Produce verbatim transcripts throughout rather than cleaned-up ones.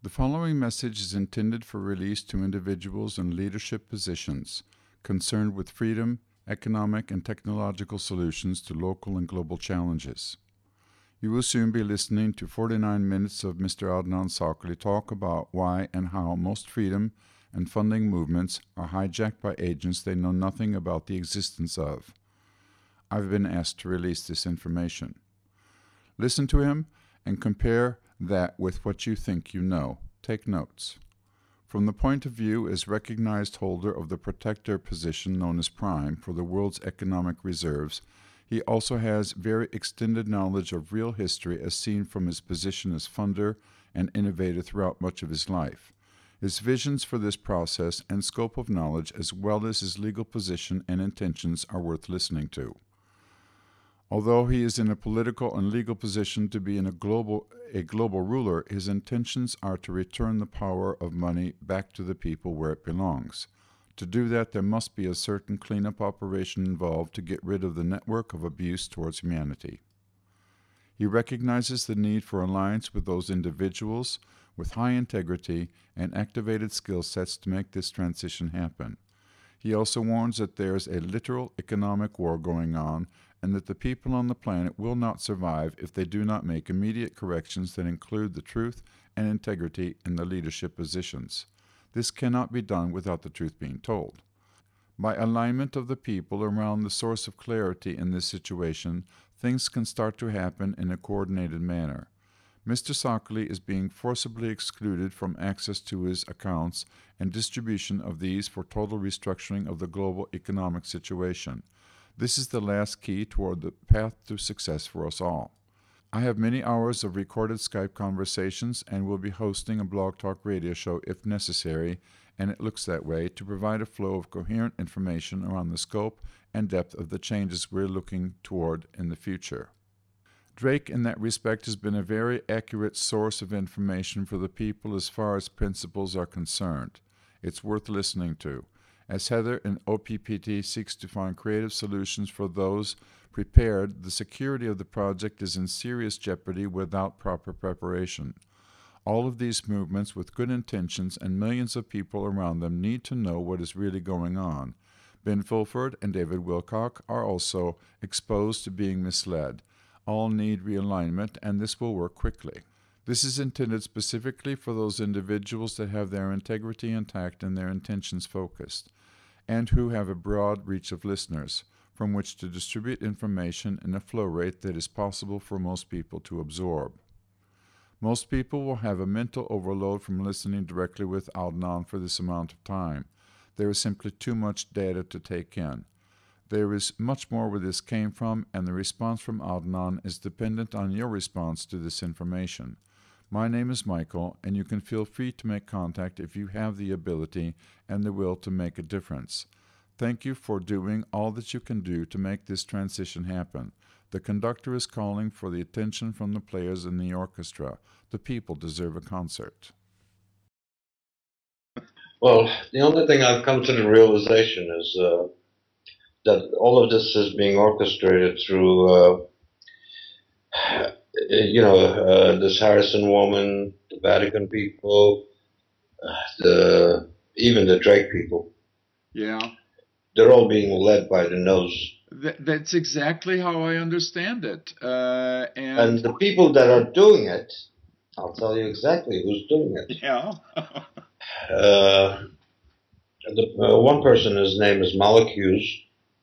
The following message is intended for release to individuals in leadership positions concerned with freedom, economic, and technological solutions to local and global challenges. You will soon be listening to forty-nine minutes of Mister Adnan Sakali talk about why and how most freedom and funding movements are hijacked by agents they know nothing about the existence of. I've been asked to release this information. Listen to him and compare that with what you think you know. Take notes. From the point of view as recognized holder of the protector position known as Prime for the world's economic reserves, he also has very extended knowledge of real history as seen from his position as funder and innovator throughout much of his life. His visions for this process and scope of knowledge as well as his legal position and intentions are worth listening to. Although he is in a political and legal position to be in a global, a global ruler, his intentions are to return the power of money back to the people where it belongs. To do that, there must be a certain cleanup operation involved to get rid of the network of abuse towards humanity. He recognizes the need for alliance with those individuals with high integrity and activated skill sets to make this transition happen. He also warns that there is a literal economic war going on and that the people on the planet will not survive if they do not make immediate corrections that include the truth and integrity in the leadership positions. This cannot be done without the truth being told. By alignment of the people around the source of clarity in this situation, things can start to happen in a coordinated manner. Mister Sakali is being forcibly excluded from access to his accounts and distribution of these for total restructuring of the global economic situation. This is the last key toward the path to success for us all. I have many hours of recorded Skype conversations and will be hosting a Blog Talk radio show if necessary, and it looks that way, to provide a flow of coherent information around the scope and depth of the changes we're looking toward in the future. Drake, in that respect, has been a very accurate source of information for the people as far as principles are concerned. It's worth listening to. As Heather in O P P T seeks to find creative solutions for those prepared, the security of the project is in serious jeopardy without proper preparation. All of these movements with good intentions and millions of people around them need to know what is really going on. Ben Fulford and David Wilcock are also exposed to being misled. All need realignment, and this will work quickly. This is intended specifically for those individuals that have their integrity intact and their intentions focused, and who have a broad reach of listeners, from which to distribute information in a flow rate that is possible for most people to absorb. Most people will have a mental overload from listening directly with Adnan for this amount of time. There is simply too much data to take in. There is much more where this came from, and the response from Adnan is dependent on your response to this information. My name is Michael, and you can feel free to make contact if you have the ability and the will to make a difference. Thank you for doing all that you can do to make this transition happen. The conductor is calling for the attention from the players in the orchestra. The people deserve a concert. Well, the only thing I've come to the realization is uh, that all of this is being orchestrated through, uh, you know, uh, this Harrison woman, the Vatican people, uh, the even the Drake people. Yeah. They're all being led by the nose. Th- that's exactly how I understand it. Uh, and, and the people that are doing it, I'll tell you exactly who's doing it. Yeah. uh, the, uh, one person, his name is Malik Hughes.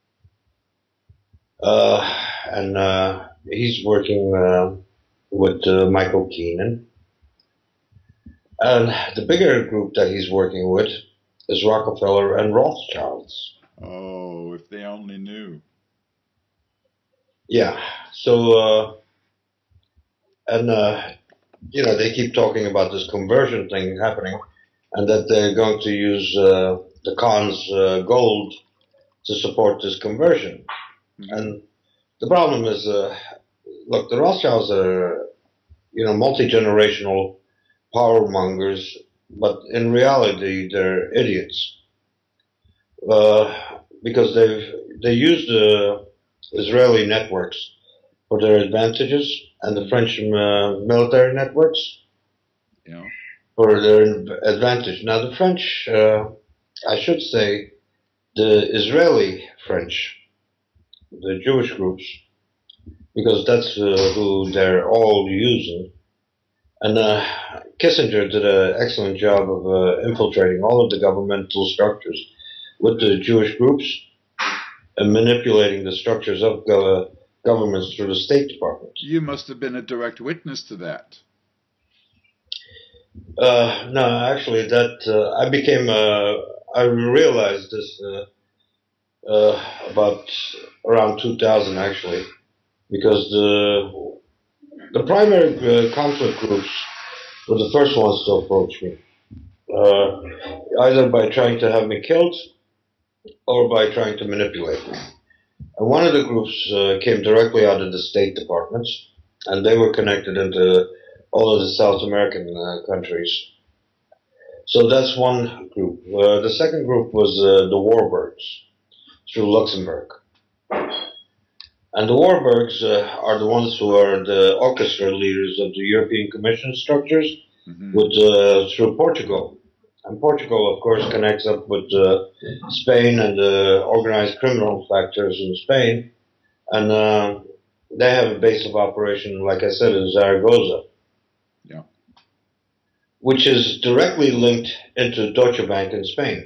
Uh, and uh, he's working uh, with uh, Michael Keenan. And the bigger group that he's working with is Rockefeller and Rothschilds. Oh, if they only knew. Yeah. So, uh, and, uh, you know, they keep talking about this conversion thing happening and that they're going to use uh, the Khan's uh, gold to support this conversion. Mm-hmm. And the problem is, uh, look, the Rothschilds are, you know, multi-generational power mongers, but in reality, they're idiots. Uh, because they've, they use the Israeli networks for their advantages and the French uh, military networks. Yeah. for their advantage. Now, the French, uh, I should say, the Israeli French, the Jewish groups, because that's uh, who they're all using. And uh, Kissinger did an excellent job of uh, infiltrating all of the governmental structures with the Jewish groups and manipulating the structures of go- governments through the State Department. You must have been a direct witness to that. Uh, no, actually, that uh, I became. Uh, I realized this uh, uh, about around two thousand, actually, because the the primary uh, conflict groups were the first ones to approach me, uh, either by trying to have me killed or by trying to manipulate me. And one of the groups uh, came directly out of the State Department, and they were connected into all of the South American uh, countries. So that's one group. Uh, the second group was uh, the Warburgs through Luxembourg. And the Warburgs uh, are the ones who are the orchestra leaders of the European Commission structures mm-hmm. with, uh, through Portugal. And Portugal, of course, connects up with uh, Spain and the organized criminal factors in Spain. And uh, they have a base of operation, like I said, in Zaragoza. Yeah. Which is directly linked into Deutsche Bank in Spain.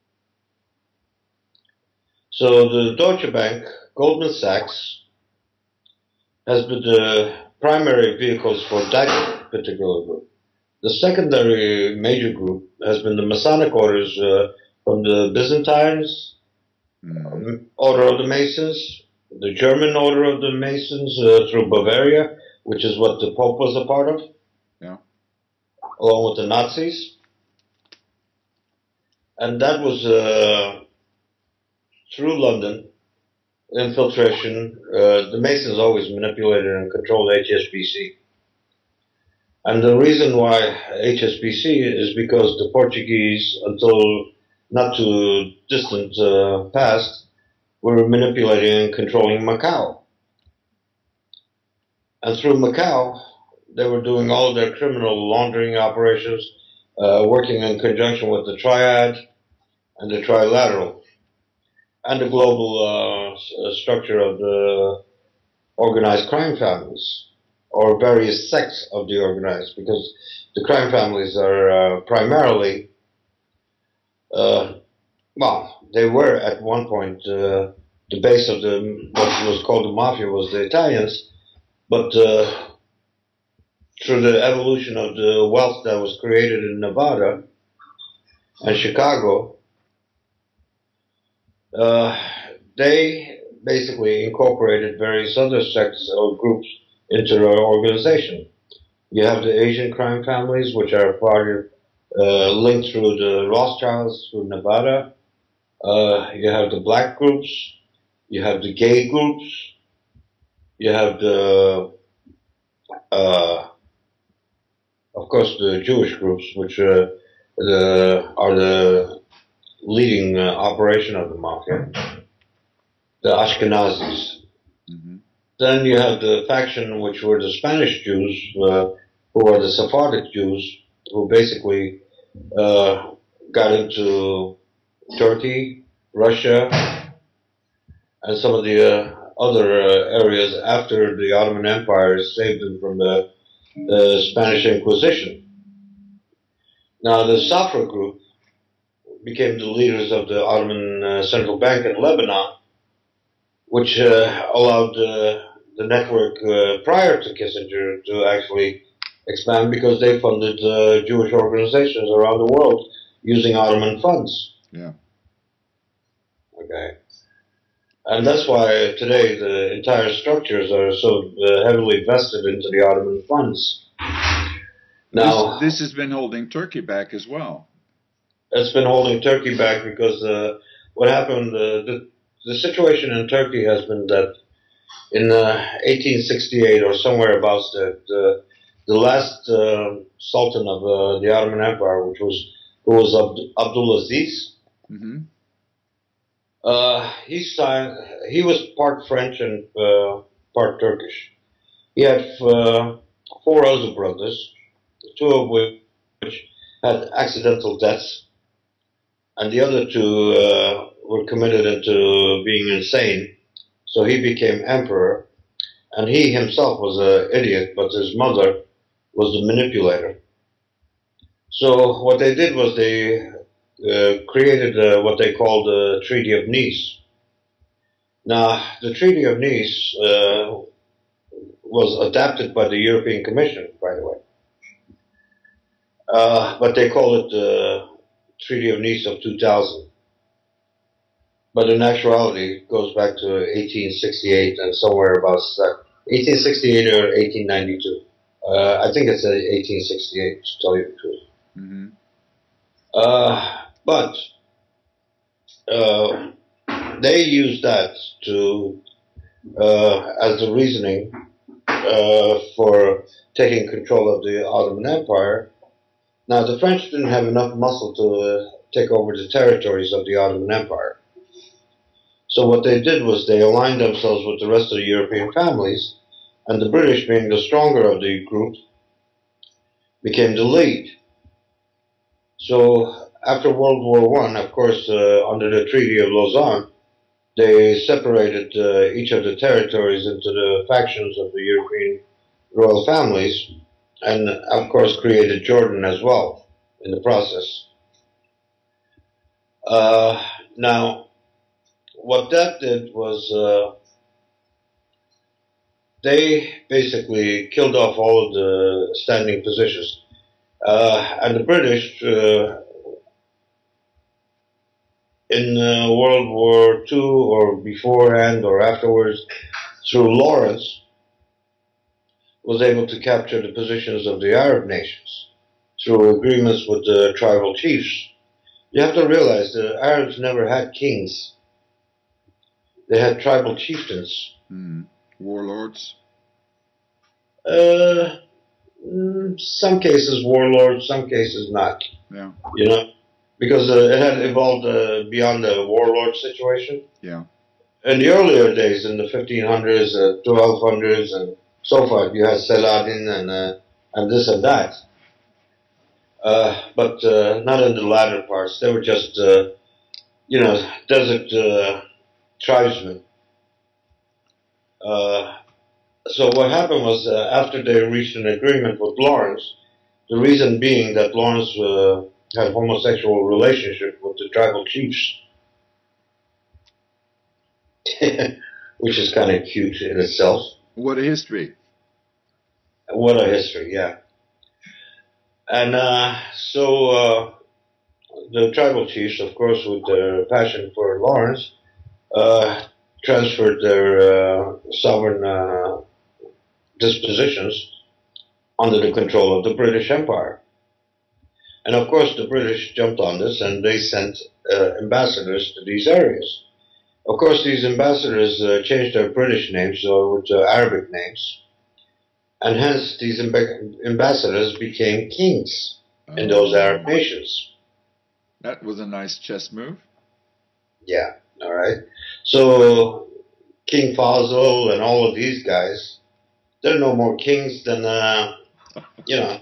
So the Deutsche Bank, Goldman Sachs, has been the primary vehicles for that particular group. The secondary major group has been the Masonic orders uh, from the Byzantines, mm-hmm. um, Order of the Masons, the German Order of the Masons uh, through Bavaria, which is what the Pope was a part of. Yeah. Along with the Nazis. And that was uh, through London, infiltration. Uh, the Masons always manipulated and controlled H S B C. And the reason why H S B C is because the Portuguese, until not too distant uh, past, were manipulating and controlling Macau. And through Macau, they were doing all of their criminal laundering operations, uh, working in conjunction with the Triad and the Trilateral, and the global uh, structure of the organized crime families, or various sects of the organized, because the crime families are uh, primarily, uh, well, they were at one point, uh, the base of the what was called the mafia was the Italians, but uh, through the evolution of the wealth that was created in Nevada and Chicago, uh, they basically incorporated various other sects or groups into their organization. You have the Asian crime families, which are part of, uh, linked through the Rothschilds through Nevada. Uh, you have the black groups. You have the gay groups. You have the uh, of course, the Jewish groups, which uh, the, are the leading uh, operation of the mafia, the Ashkenazis. Mm-hmm. Then you have the faction which were the Spanish Jews, uh, who are the Sephardic Jews, who basically uh, got into Turkey, Russia, and some of the uh, other uh, areas after the Ottoman Empire saved them from the the Spanish Inquisition. Now, the Safra group became the leaders of the Ottoman uh, Central Bank in Lebanon, which uh, allowed uh, the network uh, prior to Kissinger to actually expand because they funded uh, Jewish organizations around the world using Ottoman funds. Yeah. Okay. And that's why today the entire structures are so uh, heavily vested into the Ottoman funds. Now, this, this has been holding Turkey back as well. It's been holding Turkey back because uh, what happened, uh, the, the situation in Turkey has been that in uh, eighteen sixty-eight or somewhere about that, uh, the last uh, Sultan of uh, the Ottoman Empire, which was who was Abd- Abdulaziz, mm-hmm. Uh, he signed. He was part French and uh, part Turkish. He had uh, four other brothers, two of which had accidental deaths, and the other two uh, were committed into being insane. So he became emperor, and he himself was an idiot, but his mother was the manipulator. So what they did was they uh, created uh, what they called the Treaty of Nice. Now, the Treaty of Nice uh, was adapted by the European Commission, by the way. Uh, but they call it the Treaty of Nice of two thousand. But in actuality, it goes back to eighteen sixty-eight and somewhere about eighteen sixty-eight or eighteen ninety-two. Uh, I think it's eighteen sixty-eight, to tell you the truth. Mm-hmm. Uh, but uh, they used that to uh, as the reasoning uh, for taking control of the Ottoman Empire. Now, the French didn't have enough muscle to uh, take over the territories of the Ottoman Empire. So what they did was they aligned themselves with the rest of the European families, and the British, being the stronger of the group, became the lead. So after World War One, of course, uh, under the Treaty of Lausanne, they separated uh, each of the territories into the factions of the European royal families, and of course created Jordan as well in the process. Uh, now, what that did was uh, they basically killed off all of the standing positions. Uh, and the British, uh, in uh, World War Two or beforehand or afterwards, through Lawrence, was able to capture the positions of the Arab nations through agreements with the tribal chiefs. You have to realize the Arabs never had kings. They had tribal chieftains. Mm. Warlords? Uh, some cases warlords, some cases not. Yeah. You know, because uh, it had evolved uh, beyond the warlord situation. Yeah. In the earlier days, in the fifteen hundreds, uh, twelve hundreds, and so forth, you had Saladin and uh, and this and that. Uh, but uh, not in the latter parts. They were just, uh, you know, desert uh, tribesmen. Uh, so what happened was, uh, after they reached an agreement with Lawrence, the reason being that Lawrence uh, had homosexual relationship with the tribal chiefs, which is kind of cute in itself. What a history. What a history, yeah. And uh, so uh, the tribal chiefs, of course, with their passion for Lawrence, uh, transferred their uh, sovereign uh, dispositions under the control of the British Empire. And of course, the British jumped on this and they sent uh, ambassadors to these areas. Of course, these ambassadors uh, changed their British names over to Arabic names. And hence, these amb- ambassadors became kings oh. in those Arab nations. That was a nice chess move. Yeah, all right. So, King Faisal and all of these guys, they're no more kings than, uh, you know,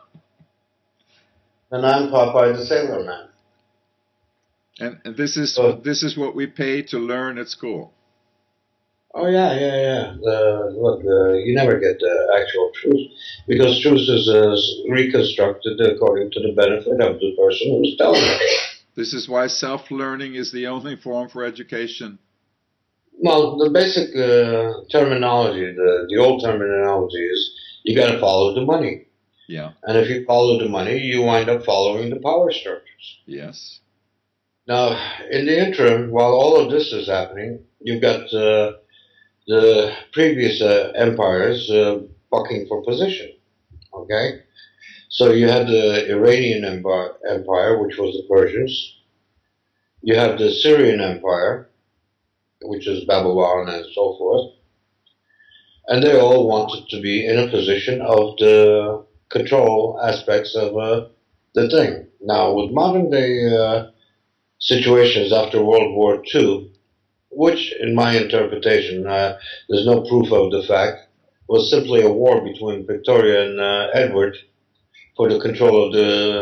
than I'm Popeye the Sailor Man. And, and this is so, this is what we pay to learn at school. Oh yeah, yeah, yeah. Uh, look, uh, you never get the actual truth because truth is uh, reconstructed according to the benefit of the person who's telling it. This is why self-learning is the only form for education. Well, the basic uh, terminology, the the old terminology is you got to follow the money. Yeah. And if you follow the money, you wind up following the power structures. Yes. Now, in the interim, while all of this is happening, you've got uh, the previous uh, empires uh, bucking for position. Okay? So you had the Iranian empire, empire, which was the Persians. You have the Syrian Empire, which is Babylon and so forth. And they all wanted to be in a position of the control aspects of uh, the thing. Now, with modern day uh, situations after World War Two, which, in my interpretation, uh, there's no proof of the fact, was simply a war between Victoria and uh, Edward for the control of the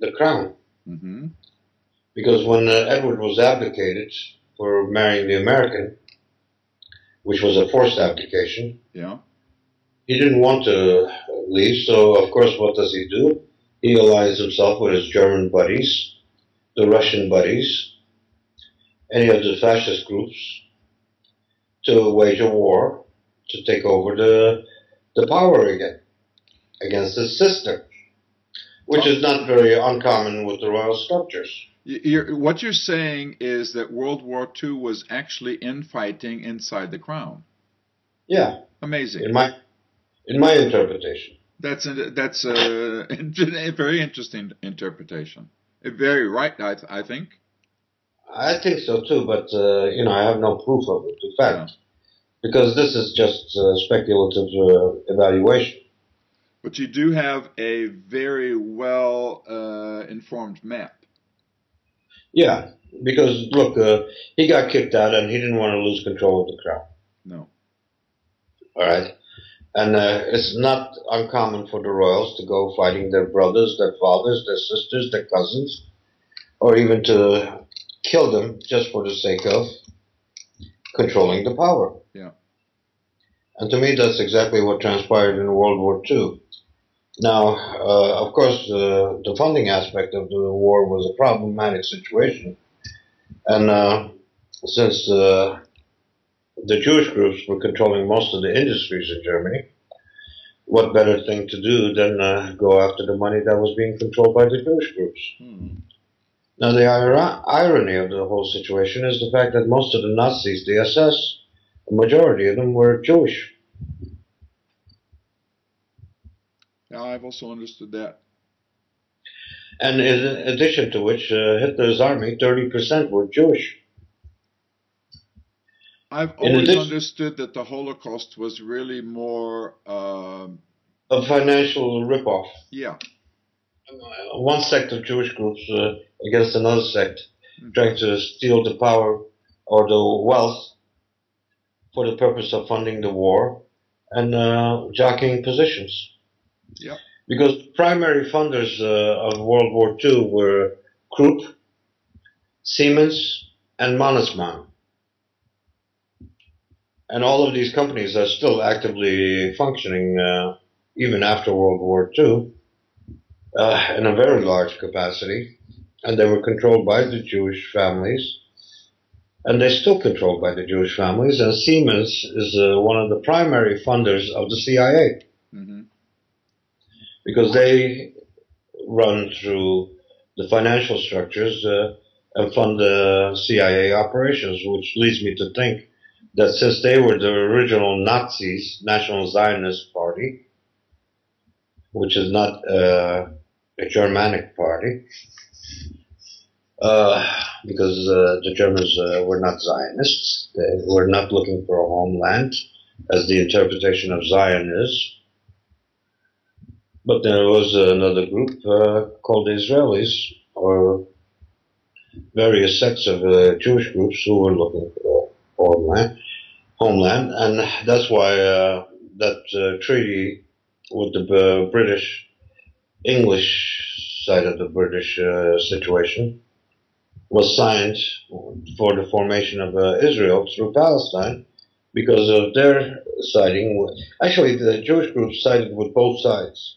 the crown. Mm-hmm. Because when uh, Edward was abdicated for marrying the American, which was a forced abdication, Yeah. he didn't want to leave. So, of course, what does he do? He allies himself with his German buddies, the Russian buddies, any of the fascist groups to wage a war to take over the the power again against his sister, which is not very uncommon with the royal structures. You're, what you're saying is that World War Two was actually infighting inside the crown. Yeah. Amazing. In my in my interpretation. That's a, that's a, a very interesting interpretation. Very right, I, th- I think. I think so too, but uh, you know, I have no proof of it. In fact, yeah. Because this is just uh, speculative uh, evaluation. But you do have a very well uh, informed map. Yeah, because look, uh, he got kicked out, and he didn't want to lose control of the crown. No. All right. And uh, it's not uncommon for the royals to go fighting their brothers, their fathers, their sisters, their cousins, or even to kill them just for the sake of controlling the power. Yeah. And to me, that's exactly what transpired in World War Two. Now, uh, of course, uh, the funding aspect of the war was a problematic situation. And uh, since uh, the Jewish groups were controlling most of the industries in Germany, what better thing to do than uh, go after the money that was being controlled by the Jewish groups? Hmm. Now, the ir- irony of the whole situation is the fact that most of the Nazis, the S S, the majority of them were Jewish. Yeah, I've also understood that. And in addition to which, uh, Hitler's army, thirty percent were Jewish. I've always addition, understood that the Holocaust was really more um, a financial ripoff. Yeah. One sect of Jewish groups uh, against another sect, mm-hmm. trying to steal the power or the wealth for the purpose of funding the war and uh, jockeying positions. Yeah. Because primary funders uh, of World War Two were Krupp, Siemens, and Mannesmann. And all of these companies are still actively functioning uh, even after World War Two uh, in a very large capacity. And they were controlled by the Jewish families. And they're still controlled by the Jewish families. And Siemens is uh, one of the primary funders of the C I A. Mm-hmm. Because they run through the financial structures uh, and fund the C I A operations, which leads me to think that since they were the original Nazis, National Zionist Party, which is not uh, a Germanic party, uh, because uh, the Germans uh, were not Zionists, they were not looking for a homeland, as the interpretation of Zion is. But there was another group uh, called the Israelis, or various sects of uh, Jewish groups who were looking for homeland, homeland, and that's why uh, that uh, treaty with the uh, British, English side of the British uh, situation was signed for the formation of uh, Israel through Palestine because of their siding. Actually, the Jewish groups sided with both sides.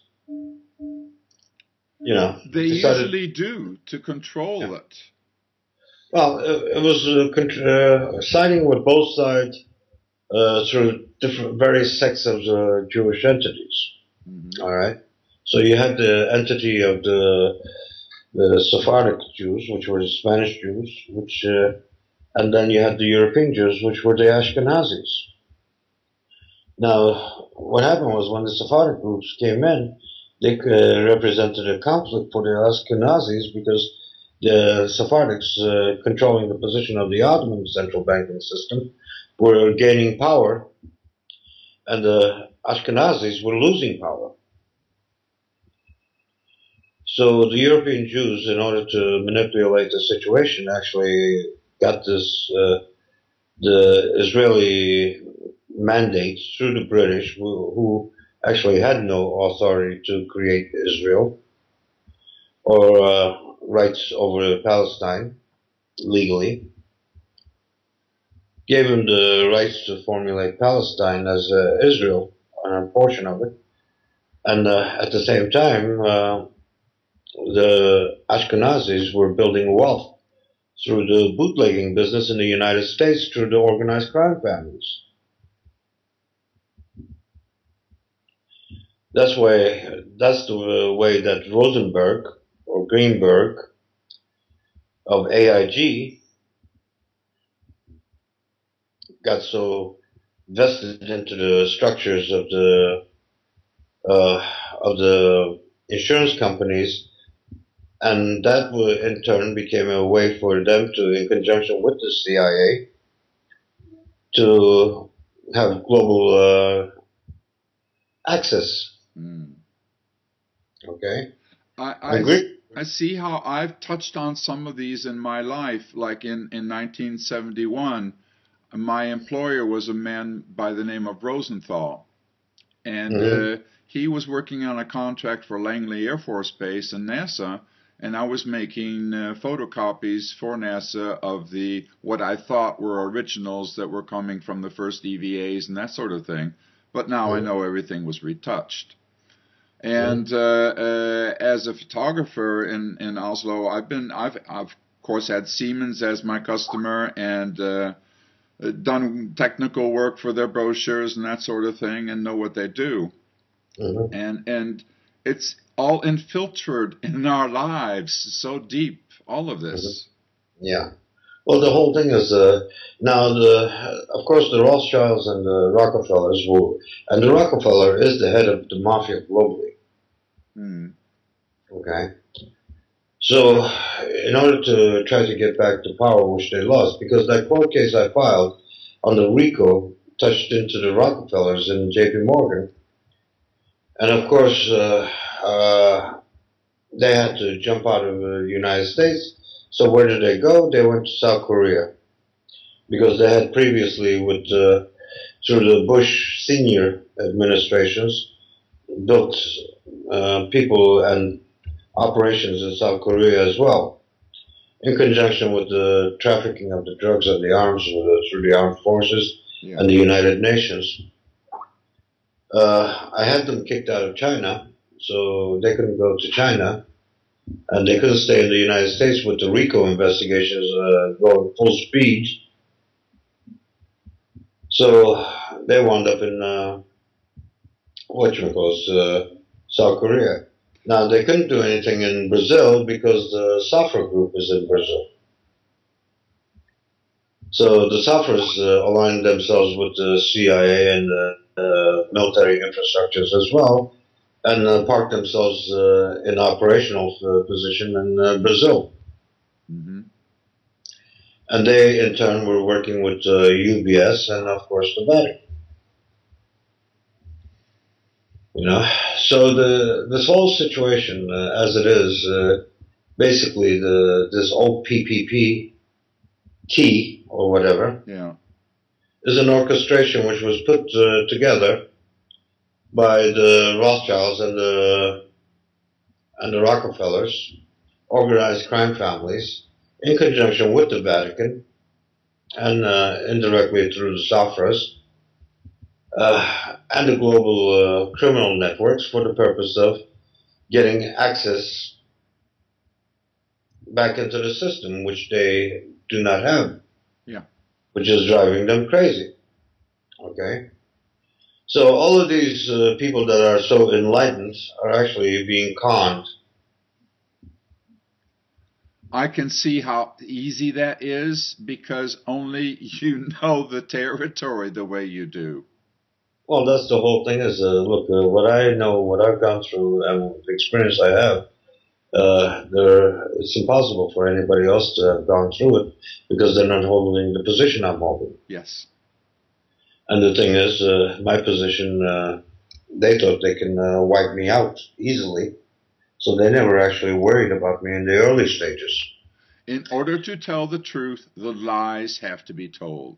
You know, they decided, usually do to control yeah. it. Well, it, it was uh, uh, siding with both sides uh, through different various sects of the Jewish entities. Mm-hmm. All right, so you had the entity of the the Sephardic Jews, which were the Spanish Jews, which, uh, and then you had the European Jews, which were the Ashkenazis. Now, what happened was when the Sephardic groups came in, they uh, represented a conflict for the Ashkenazis because the Sephardics, uh, controlling the position of the Ottoman central banking system, were gaining power, and the Ashkenazis were losing power. So the European Jews, in order to manipulate the situation, actually got this uh, the Israeli mandate through the British, who, who actually had no authority to create Israel, or uh, rights over Palestine legally, gave him the rights to formulate Palestine as uh, Israel, a portion of it, and uh, at the same time, uh, the Ashkenazis were building wealth through the bootlegging business in the United States through the organized crime families. That's why that's the way that Rosenberg or Greenberg of A I G got so vested into the structures of the uh, of the insurance companies, and that in turn became a way for them to, in conjunction with the C I A, to have global uh, access. Mm. Okay. I, I, I see how I've touched on some of these in my life. Like in, in nineteen seventy-one, my employer was a man by the name of Rosenthal. And mm-hmm. uh, he was working on a contract for Langley Air Force Base and NASA. And I was making uh, photocopies for NASA of the what I thought were originals that were coming from the first E V As and that sort of thing. But now mm-hmm. I know everything was retouched. And uh, uh, as a photographer in, in Oslo, I've been I've, I've of course had Siemens as my customer and uh, done technical work for their brochures and that sort of thing, and know what they do. Mm-hmm. And and it's all infiltrated in our lives so deep. All of this. Mm-hmm. Yeah. Well, the whole thing is uh, now the of course the Rothschilds and the Rockefellers will, and the Rockefeller is the head of the mafia globally. Mm. Okay. So, in order to try to get back the power which they lost, because that court case I filed on the RICO touched into the Rockefellers and J P Morgan, and of course uh, uh, they had to jump out of the United States. So where did they go? They went to South Korea, because they had previously, with uh, through the Bush senior administrations, built uh, people and operations in South Korea as well, in conjunction with the trafficking of the drugs and the arms through the armed forces yeah. and the United Nations. Uh, I had them kicked out of China, so they couldn't go to China, and they couldn't stay in the United States with the RICO investigations uh, going full speed. So they wound up in uh, whatchamacallit, uh, South Korea. Now, they couldn't do anything in Brazil because the Safra group is in Brazil. So the Safras uh, aligned themselves with the C I A and the uh, military infrastructures as well, and uh, parked themselves uh, in operational uh, position in uh, Brazil. Mm-hmm. And they, in turn, were working with uh, U B S and, of course, the Vatican. You know, so the this whole situation, uh, as it is, uh, basically the this old P P P key or whatever, yeah, is an orchestration which was put uh, together by the Rothschilds and the and the Rockefellers, organized crime families, in conjunction with the Vatican and uh, indirectly through the Safras. Uh, and the global uh, criminal networks for the purpose of getting access back into the system, which they do not have. Yeah. Which is driving them crazy. Okay? So all of these uh, people that are so enlightened are actually being conned. I can see how easy that is because only you know the territory the way you do. Well, that's the whole thing is, uh, look, uh, what I know, what I've gone through, and the experience I have, uh, it's impossible for anybody else to have gone through it because they're not holding the position I'm holding. Yes. And the thing is, uh, my position, uh, they thought they can uh, wipe me out easily, so they never actually worried about me in the early stages. In order to tell the truth, the lies have to be told.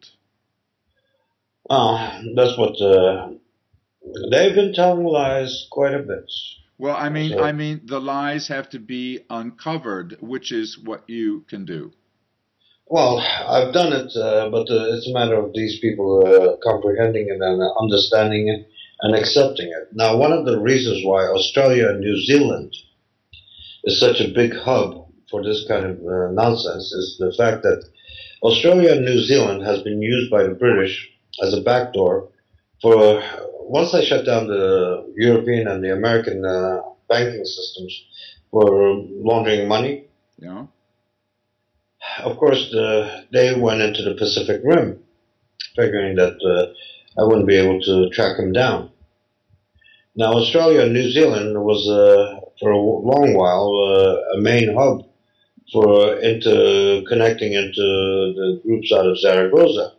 Oh, that's what, uh, they've been telling lies quite a bit. Well, I mean, So, I mean, the lies have to be uncovered, which is what you can do. well, I've done it, uh, but uh, it's a matter of these people uh, comprehending it and uh, understanding it and accepting it. Now, one of the reasons why Australia and New Zealand is such a big hub for this kind of uh, nonsense is the fact that Australia and New Zealand has been used by the British as a backdoor for once they shut down the European and the American uh, banking systems for laundering money. Yeah. Of course, the, they went into the Pacific Rim, figuring that uh, I wouldn't be able to track them down. Now, Australia and New Zealand was, uh, for a long while, uh, a main hub for into connecting into the groups out of Zaragoza.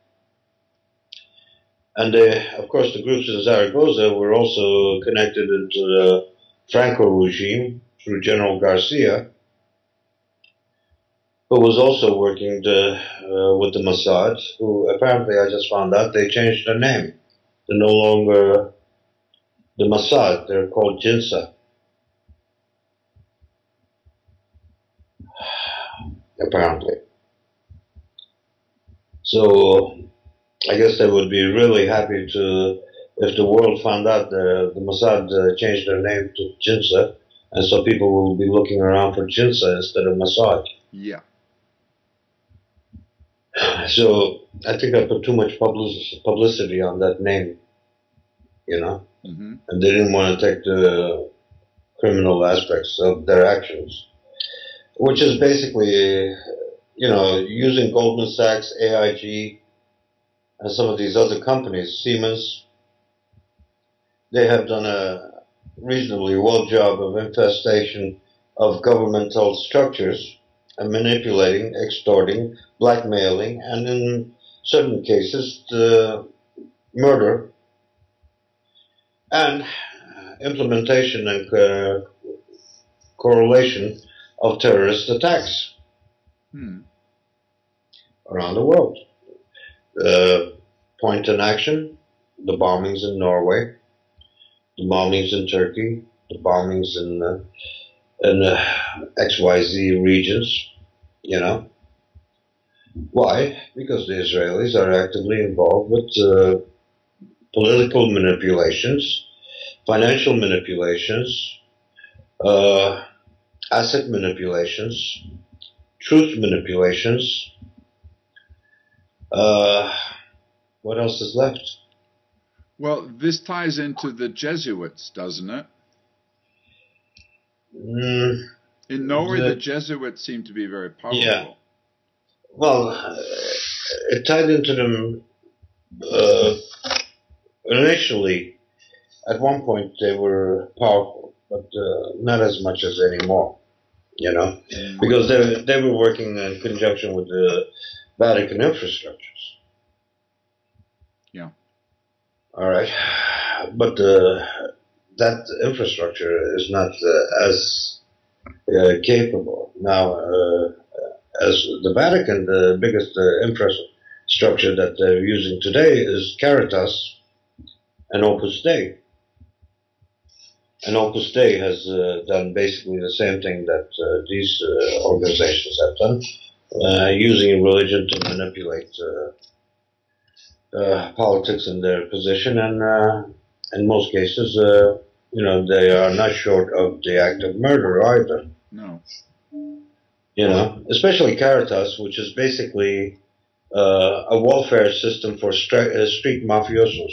And they, of course, the groups in Zaragoza were also connected into the Franco regime through General Garcia, who was also working the, uh, with the Mossad, who apparently I just found out they changed their name. They're no longer the Mossad, they're called Jinsa. Apparently. So I guess they would be really happy to, if the world found out the, the Mossad uh, changed their name to Jinsa, and so people will be looking around for Jinsa instead of Mossad. Yeah. So I think I put too much publicity on that name, you know, mm-hmm. and they didn't want to take the criminal aspects of their actions, which is basically, you know, using Goldman Sachs, A I G, and some of these other companies, Siemens. They have done a reasonably well job of infestation of governmental structures and manipulating, extorting, blackmailing, and in certain cases, the murder and implementation and uh, correlation of terrorist attacks hmm. around the world. Uh, point in action, the bombings in Norway, the bombings in Turkey, the bombings in, uh, in uh, X Y Z regions, you know. Why? Because the Israelis are actively involved with uh, political manipulations, financial manipulations, uh, asset manipulations, truth manipulations. Uh, what else is left? Well, this ties into the Jesuits, doesn't it? Mm, In Norway, the, the Jesuits seem to be very powerful. Yeah. Well, uh, it tied into them uh, initially. At one point, they were powerful, but uh, not as much as anymore. You know, mm. because they they were working in conjunction with the Vatican infrastructures. Yeah. All right, but uh, that infrastructure is not uh, as uh, capable now. Uh, as the Vatican, the biggest uh, infrastructure that they're using today is Caritas and Opus Dei. And Opus Dei has uh, done basically the same thing that uh, these uh, organizations have done, uh, using religion to manipulate uh, uh, politics in their position, and uh, in most cases, uh, you know, they are not short of the act of murder either. No. You know, especially Caritas, which is basically uh, a welfare system for stra- uh, street mafiosos.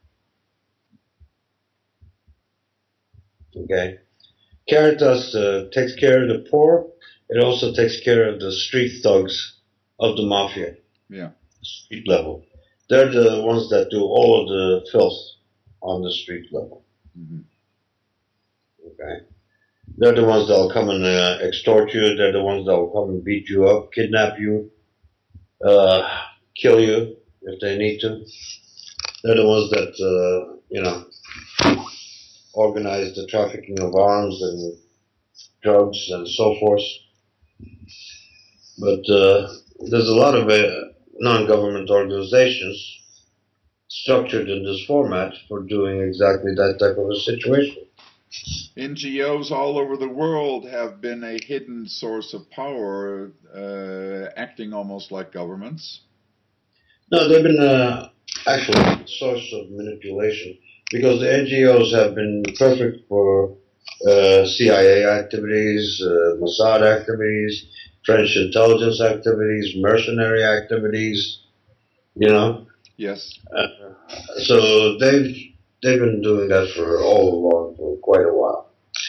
Okay, Caritas uh, takes care of the poor. It also takes care of the street thugs of the mafia. Yeah. Street level. They're the ones that do all of the filth on the street level. Mm-hmm. Okay. They're the ones that will come and uh, extort you. They're the ones that will come and beat you up, kidnap you, uh, kill you if they need to. They're the ones that, uh, you know, organize the trafficking of arms and drugs and so forth. But uh, there's a lot of uh, non-government organizations structured in this format for doing exactly that type of a situation. N G Os all over the world have been a hidden source of power, uh, acting almost like governments. No, they've been uh, actually a source of manipulation because the N G Os have been perfect for uh, C I A activities, uh, Mossad activities, French intelligence activities, mercenary activities. You know. Yes. Uh, so they've they've been doing that for all along for quite a while.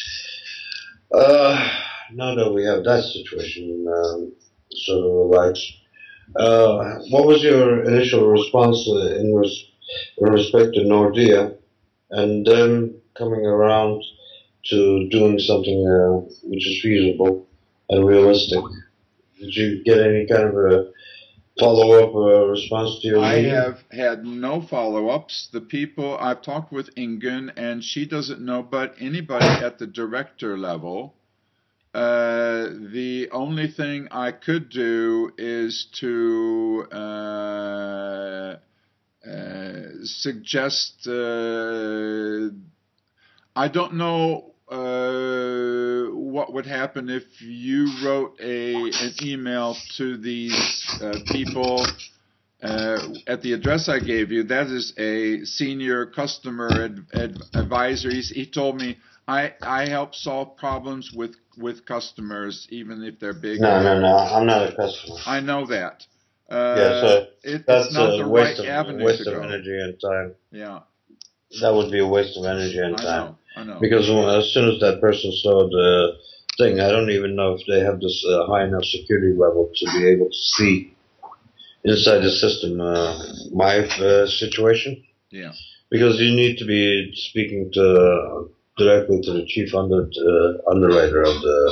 Uh, now that we have that situation um, sort of relaxed, uh, what was your initial response uh, in, res- in respect to Nordea and them coming around to doing something uh, which is feasible and realistic? Did you get any kind of a follow-up uh, response to your I meeting? have had no follow-ups. The people I've talked with Ingun, and she doesn't know but anybody at the director level. Uh, the only thing I could do is to uh, uh, suggest. Uh, I don't know uh, what would happen if you wrote a an email to these uh, people uh, at the address I gave you. That is a senior customer ad, ad, advisor. He's, he told me I I help solve problems with with customers, even if they're big. No, no, no. I'm not a customer. I know that. Uh, yeah, so it, that's it's not a the waste right of avenue waste to of go. energy and time. Yeah. That would be a waste of energy and I time. know. I know. Because when, as soon as that person saw the thing, I don't even know if they have this uh, high enough security level to be able to see inside the system uh, my uh, situation. Yeah. Because you need to be speaking to directly to the chief under uh, underwriter of the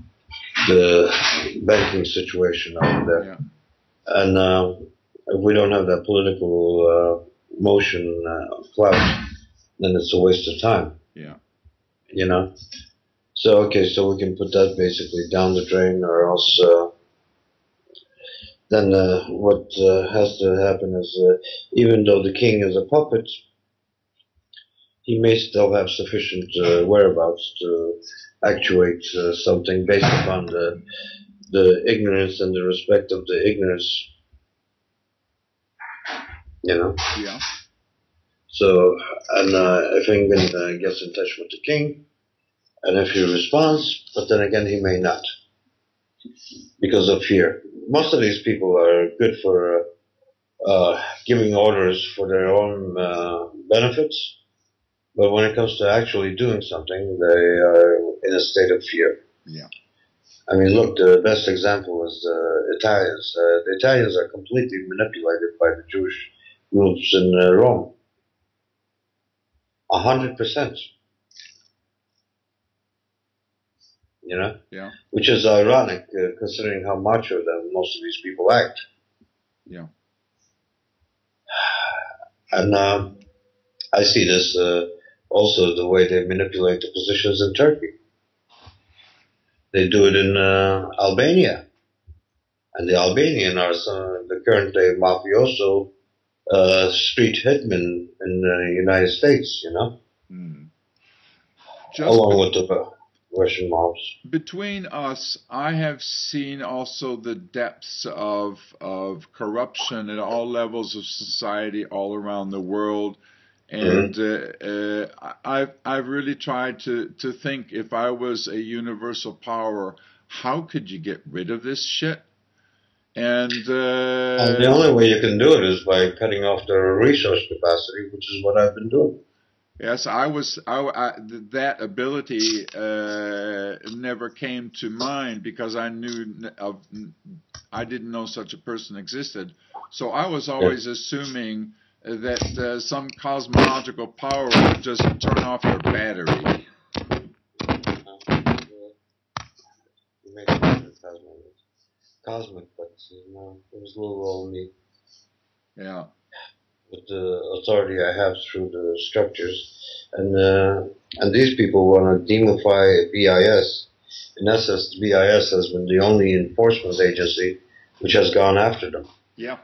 the banking situation over there. Yeah. And uh, if we don't have that political uh, motion uh, clout, then it's a waste of time. Yeah. You know. So okay, so we can put that basically down the drain, or else uh, then uh, what uh, has to happen is, uh, even though the king is a puppet, he may still have sufficient uh, whereabouts to actuate uh, something based upon the the ignorance and the respect of the ignorance. You know. Yeah. So, and uh, if England uh, gets in touch with the king, and if he responds, but then again he may not, because of fear. Most of these people are good for uh, giving orders for their own uh, benefits, but when it comes to actually doing something, they are in a state of fear. Yeah. I mean, look, the best example is the Italians. Uh, the Italians are completely manipulated by the Jewish groups in uh, Rome. A hundred percent. You know? Yeah. Which is ironic, uh, considering how macho that most of these people act. Yeah. And uh, I see this uh, also the way they manipulate the positions in Turkey. They do it in uh, Albania. And the Albanian are some, the current day mafioso uh, street hitmen in the United States, you know? Mm. Along with the uh, Russian mobs. Between us, I have seen also the depths of of corruption at all levels of society all around the world, and mm-hmm. uh, uh, I've I've really tried to to think, if I was a universal power, how could you get rid of this shit? And, uh, and the only way you can do it is by cutting off their resource capacity, which is what I've been doing. Yes, I was. I, I, that ability uh, never came to mind because I knew of. I didn't know such a person existed. So I was always yeah. assuming that uh, some cosmological power would just turn off your battery. You make it cosmic, cosmic, but you know, it was a little old me. Yeah. With the authority I have through the structures. And uh, and these people want to demify B I S. In essence, B I S has been the only enforcement agency which has gone after them. Yeah.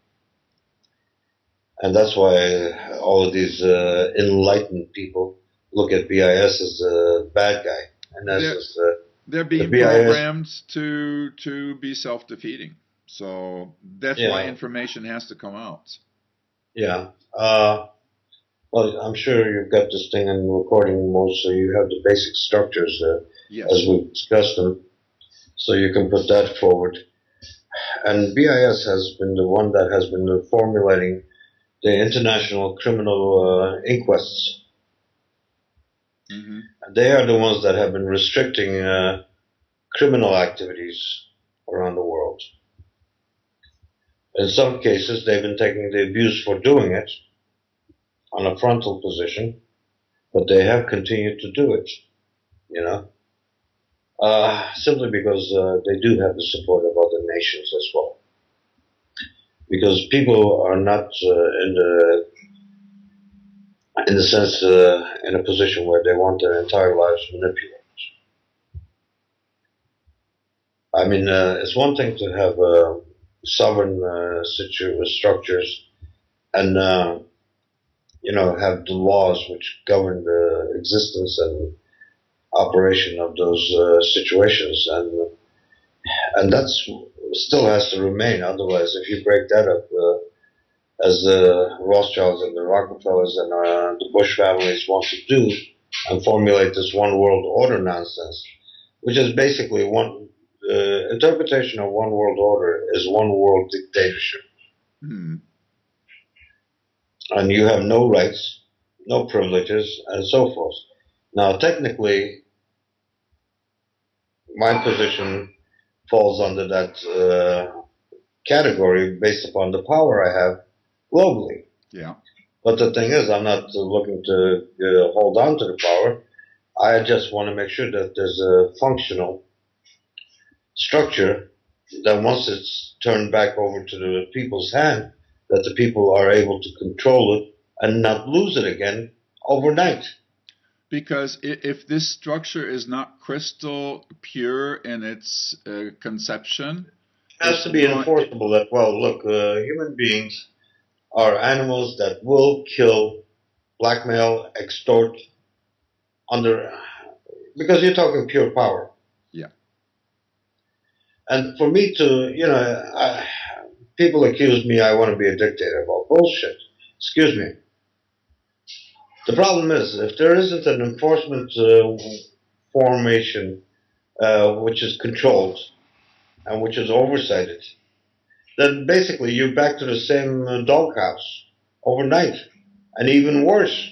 And that's why all of these uh, enlightened people look at B I S as a bad guy. And that's They're, just, uh, they're the being B I S. programmed to to be self-defeating. So that's Yeah. why information has to come out. Yeah. Uh, well, I'm sure you've got this thing in recording mode, so you have the basic structures uh, Yes. as we've discussed them. So you can put that forward. And B I S has been the one that has been formulating the international criminal uh, inquests. Mm-hmm. And they are the ones that have been restricting uh, criminal activities around the world. In some cases, they've been taking the abuse for doing it on a frontal position, but they have continued to do it, you know, uh, simply because uh, they do have the support of other nations as well. Because people are not uh, in the in the sense uh, in a position where they want their entire lives manipulated. I mean, uh, it's one thing to have uh, sovereign uh, situ- structures and uh, you know have the laws which govern the existence and operation of those uh, situations, and and that's still has to remain. Otherwise, if you break that up, uh, as the Rothschilds and the Rockefellers and uh, the Bush families want to do, and formulate this one world order nonsense, which is basically one uh, interpretation of one world order is one world dictatorship, Hmm. and you have no rights, no privileges, and so forth. Now, technically, my position falls under that uh, category based upon the power I have globally. Yeah. But the thing is, I'm not looking to uh, hold on to the power. I just want to make sure that there's a functional structure that once it's turned back over to the people's hand, that the people are able to control it and not lose it again overnight. Because if this structure is not crystal pure in its uh, conception, it has to be enforceable that, well, look, uh, human beings are animals that will kill, blackmail, extort, under, because you're talking pure power. Yeah. And for me to, you know, I, people accuse me I want to be a dictator. Well, bullshit. Excuse me. The problem is, if there isn't an enforcement uh, formation uh, which is controlled and which is oversighted, then basically you're back to the same uh, doghouse overnight, and even worse.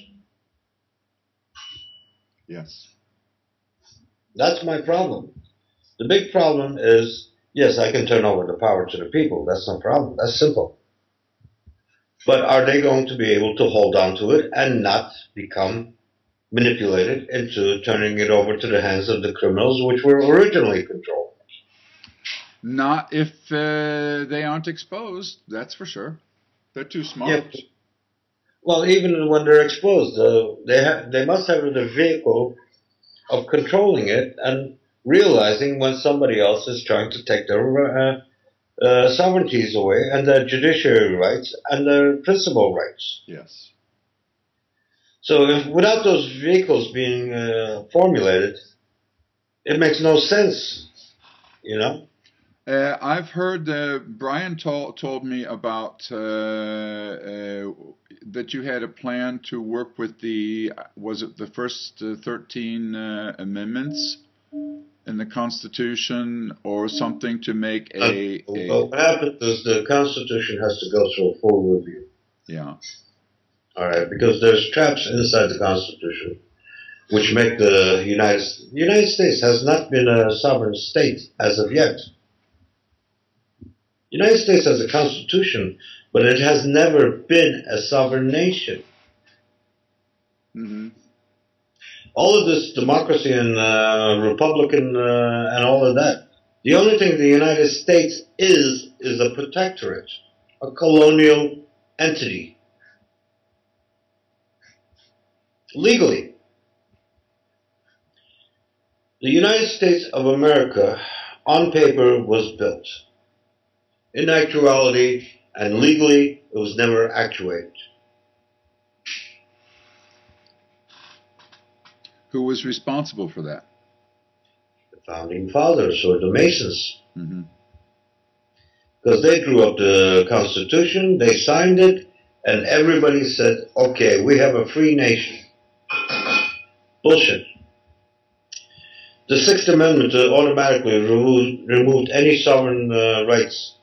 Yes. That's my problem. The big problem is, yes, I can turn over the power to the people. That's no problem. That's simple. But are they going to be able to hold on to it and not become manipulated into turning it over to the hands of the criminals which were originally controlled? Not if uh, they aren't exposed, that's for sure. They're too smart. Yeah. Well, even when they're exposed, uh, they have they must have the vehicle of controlling it and realizing when somebody else is trying to take their uh, uh, sovereignties away and their judiciary rights and their principal rights. Yes. So if, without those vehicles being uh, formulated, it makes no sense, you know? Uh, I've heard uh, Brian told told me about uh, uh, that you had a plan to work with the, was it the first uh, thirteen uh, amendments in the Constitution or something to make a, Uh, a well, what happens is the Constitution has to go through a full review. Yeah. All right, because there's traps inside the Constitution which make the United the United States has not been a sovereign state as of yet. The United States has a constitution, but it has never been a sovereign nation. Mm-hmm. All of this democracy and uh, Republican uh, and all of that, the only thing the United States is, is a protectorate, a colonial entity. Legally. The United States of America, on paper, was built. In actuality and legally, it was never actuated. Who was responsible for that? The founding fathers, or the Masons. Mm-hmm. Because they drew up the Constitution, they signed it, and everybody said, okay, we have a free nation. Bullshit. The Sixth Amendment uh, automatically removed, removed any sovereign uh, rights.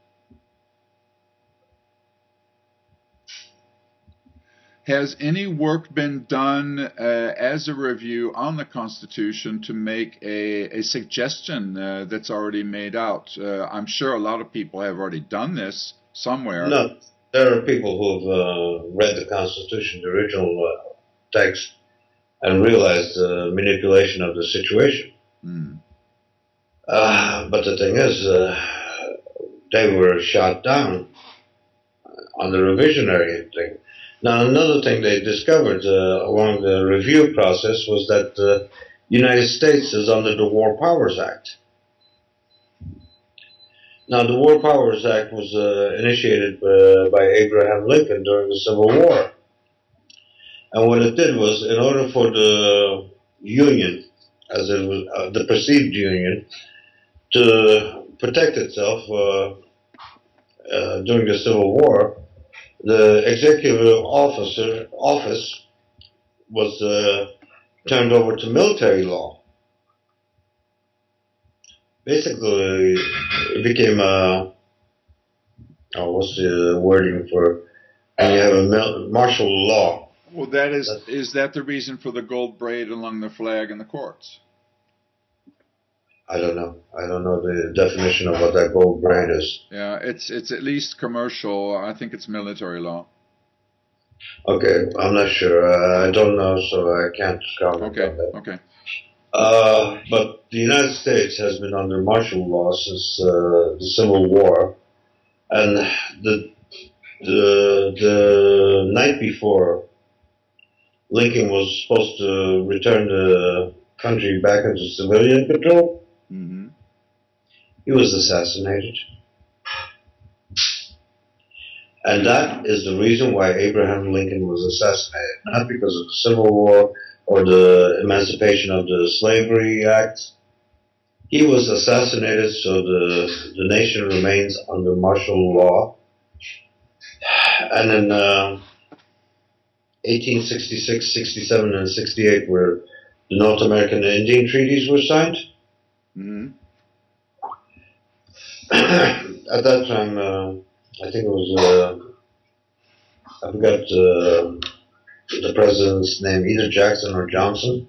Has any work been done uh, as a review on the Constitution to make a, a suggestion uh, that's already made out? Uh, I'm sure a lot of people have already done this somewhere. No, there are people who've uh, read the Constitution, the original uh, text, and realized the manipulation of the situation. Mm. Uh, but the thing is, uh, they were shot down on the revisionary thing. Now, another thing they discovered uh, along the review process was that the United States is under the War Powers Act. Now, the War Powers Act was uh, initiated uh, by Abraham Lincoln during the Civil War. And what it did was, in order for the Union, as it was uh, the perceived Union, to protect itself uh, uh, during the Civil War, the executive officer office was uh, turned over to military law. Basically, it became a, oh, what's the wording for, and you have a mil- martial law. Well, that is, is that the reason for the gold braid along the flag and the courts? I don't know. I don't know the definition of what that gold braid is. Yeah, it's it's at least commercial. I think it's military law. Okay, I'm not sure. Uh, I don't know, so I can't comment Okay, on that. okay. Uh, but the United States has been under martial law since uh, the Civil War, and the the the night before Lincoln was supposed to return the country back into civilian control, Mm-hmm. he was assassinated. And that is the reason why Abraham Lincoln was assassinated, not because of the Civil War or the Emancipation of the Slavery Act. He was assassinated so the, the nation remains under martial law. And in uh, eighteen sixty-six, sixty-seven, and sixty-eight, where the North American Indian treaties were signed, Mm-hmm. at that time, uh, I think it was, uh, I forgot uh, the president's name, either Jackson or Johnson,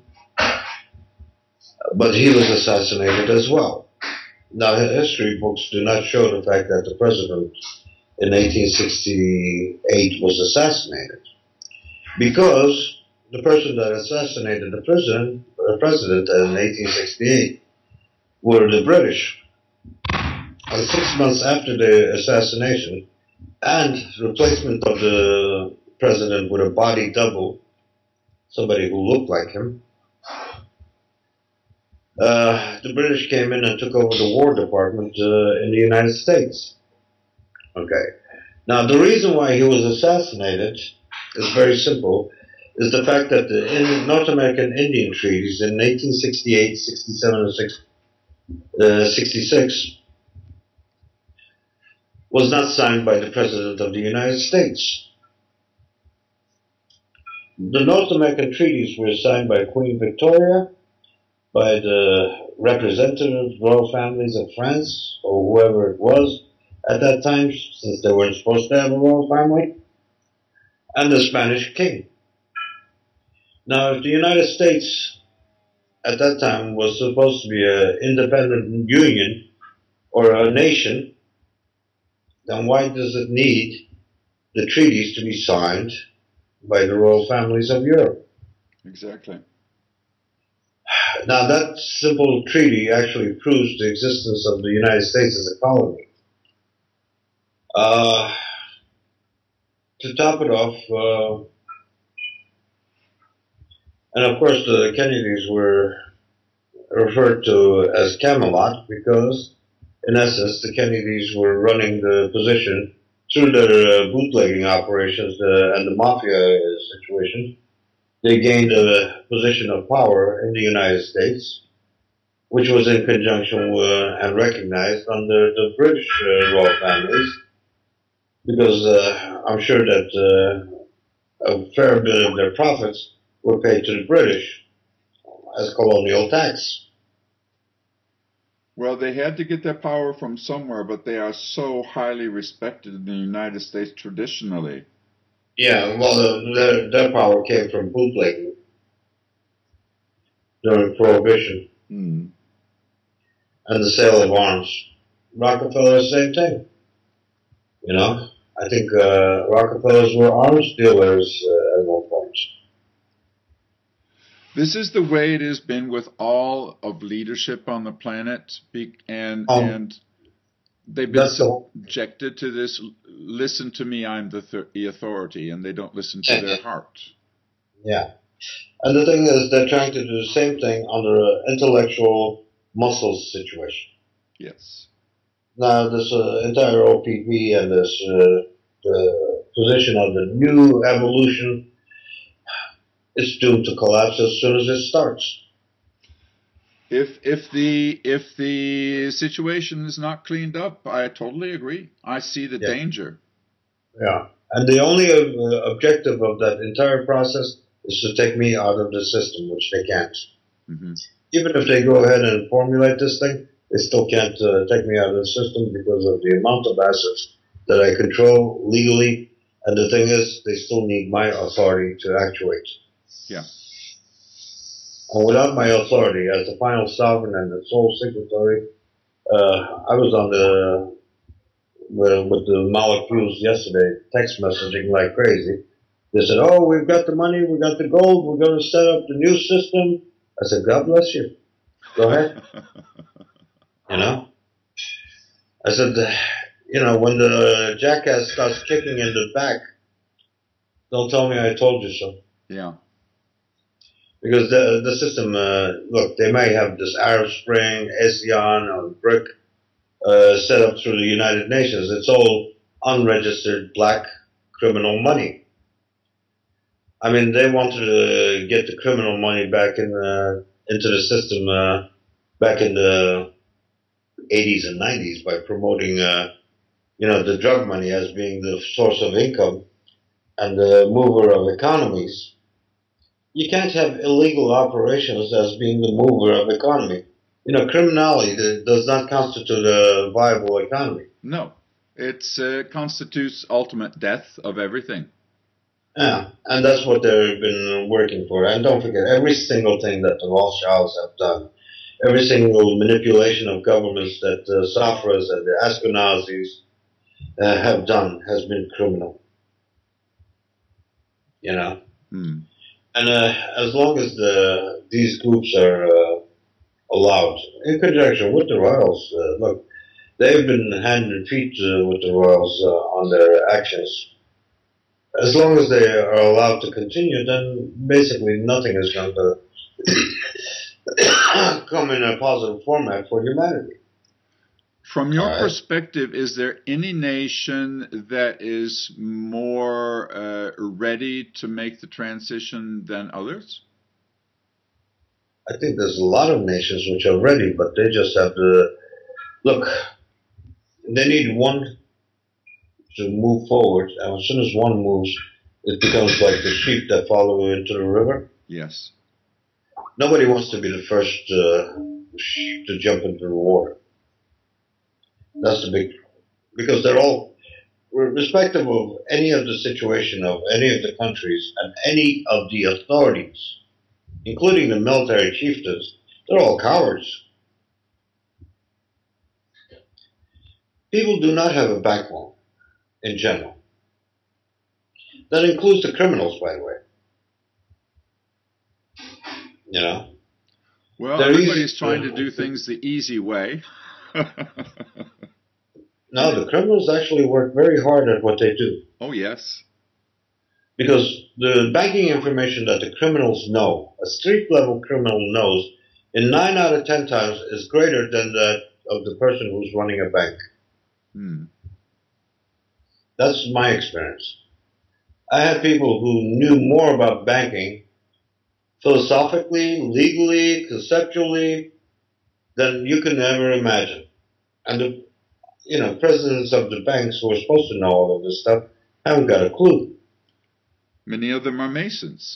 but he was assassinated as well. Now, history books do not show the fact that the president in eighteen sixty-eight was assassinated, because the person that assassinated the president, the president in eighteen sixty-eight were the British. And six months after the assassination and replacement of the president with a body double, somebody who looked like him, uh, the British came in and took over the War Department uh, in the United States. Okay. Now, the reason why he was assassinated is very simple, is the fact that the North American Indian treaties in eighteen sixty-eight, sixty-seven, and sixty-six was not signed by the President of the United States. The North American treaties were signed by Queen Victoria, by the representative royal families of France, or whoever it was at that time, since they weren't supposed to have a royal family, and the Spanish king. Now, if the United States at that time was supposed to be an independent union or a nation, then why does it need the treaties to be signed by the royal families of Europe? Exactly. Now, that simple treaty actually proves the existence of the United States as a colony. Uh, to top it off, uh, and of course the Kennedys were referred to as Camelot because, in essence, the Kennedys were running the position through their uh, bootlegging operations uh, and the mafia uh, situation they gained a position of power in the United States, which was in conjunction with, and recognized under the British uh, royal families, because uh, I'm sure that uh, a fair bit of their profits were paid to the British as colonial tax. Well, they had to get their power from somewhere, but they are so highly respected in the United States traditionally. Yeah, well, the, their, their power came from bootlegging during Prohibition Hmm. and the sale of arms. Rockefeller, the same thing. You know, I think uh, Rockefellers were arms dealers uh, at one point. This is the way it has been with all of leadership on the planet, be- and Um, and they've been that's the whole. subjected to this. Listen to me, I'm the, th- the authority, and they don't listen to their heart. Yeah. And the thing is, they're trying to do the same thing under an intellectual muscles situation. Yes. Now, this uh, entire O P P and this uh, the position of the new evolution is doomed to collapse as soon as it starts. If if the if the situation is not cleaned up, I totally agree. I see the Yeah. danger. Yeah. And the only uh, objective of that entire process is to take me out of the system, which they can't. Hmm. Even if they go ahead and formulate this thing, they still can't uh, take me out of the system because of the amount of assets that I control legally. And the thing is, they still need my authority to actuate. Yeah. And without my authority as the final sovereign and the sole signatory, uh, I was on the with, with the molecules yesterday, text messaging like crazy. They said, "Oh, we've got the money, we got the gold, we're going to set up the new system." I said, "God bless you. Go ahead." You know? I said, you know, when the jackass starts kicking in the back, don't tell me I told you so. Yeah. Because the the system, uh, look, they may have this Arab Spring, ASEAN, or BRIC uh, set up through the United Nations. It's all unregistered black criminal money. I mean, they wanted to get the criminal money back in the, into the system uh, back in the eighties and nineties by promoting, uh, you know, the drug money as being the source of income and the mover of economies. You can't have illegal operations as being the mover of economy. You know, criminality does not constitute a viable economy. No, it uh, constitutes ultimate death of everything. Yeah, and that's what they've been working for. And don't forget, every single thing that the Rothschilds have done, every single manipulation of governments that the Safras and the Ashkenazis uh, have done has been criminal. You know? Hmm. And uh, as long as the these groups are uh, allowed, in conjunction with the royals, uh, look, they've been hand and feet uh, with the royals uh, on their actions. As long as they are allowed to continue, then basically nothing is going to come in a positive format for humanity. From your All right. perspective, is there any nation that is more uh, ready to make the transition than others? I think there's a lot of nations which are ready, but they just have to look. They need one to move forward, and as soon as one moves, it becomes like the sheep that follow into the river. Yes. Nobody wants to be the first uh, to jump into the water. That's the big, because they're all, respective of any of the situation of any of the countries and any of the authorities, including the military chieftains, they're all cowards. People do not have a backbone in general. That includes the criminals, by the way. You know? Well, They're everybody's easy- trying to do things the easy way. No, the criminals actually work very hard at what they do. Oh, yes. Because the banking information that the criminals know, a street level criminal knows, in nine out of ten times is greater than that of the person who's running a bank. Hmm. That's my experience. I had people who knew more about banking philosophically, legally, conceptually, than you can ever imagine. And the, you know, presidents of the banks who are supposed to know all of this stuff haven't got a clue. Many of them are Masons.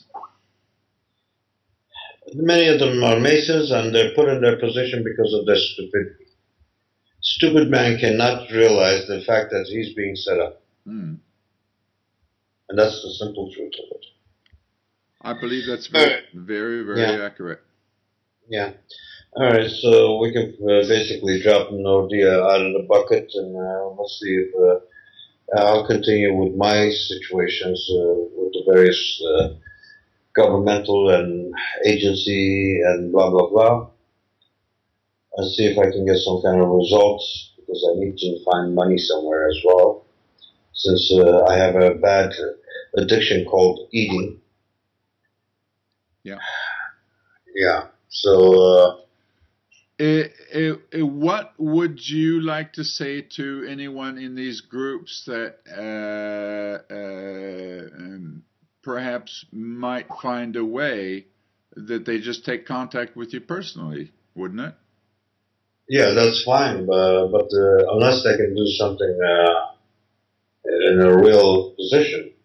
Many of them are Masons, and they're put in their position because of their stupidity. Stupid man cannot realize the fact that he's being set up. Mm. And that's the simple truth of it. I believe that's very, very, very Yeah. accurate. Yeah. All right, so we can uh, basically drop Nordia out of the bucket, and uh, let's see if uh, I'll continue with my situations uh, with the various uh, governmental and agency and blah, blah, blah, and see if I can get some kind of results, because I need to find money somewhere as well, since uh, I have a bad addiction called eating. Yeah. Yeah. So, uh, Uh, uh, uh, what would you like to say to anyone in these groups that uh, uh, um, perhaps might find a way that they just take contact with you personally, wouldn't it? yeah, that's fine, but, but uh, unless they can do something uh, in a real position,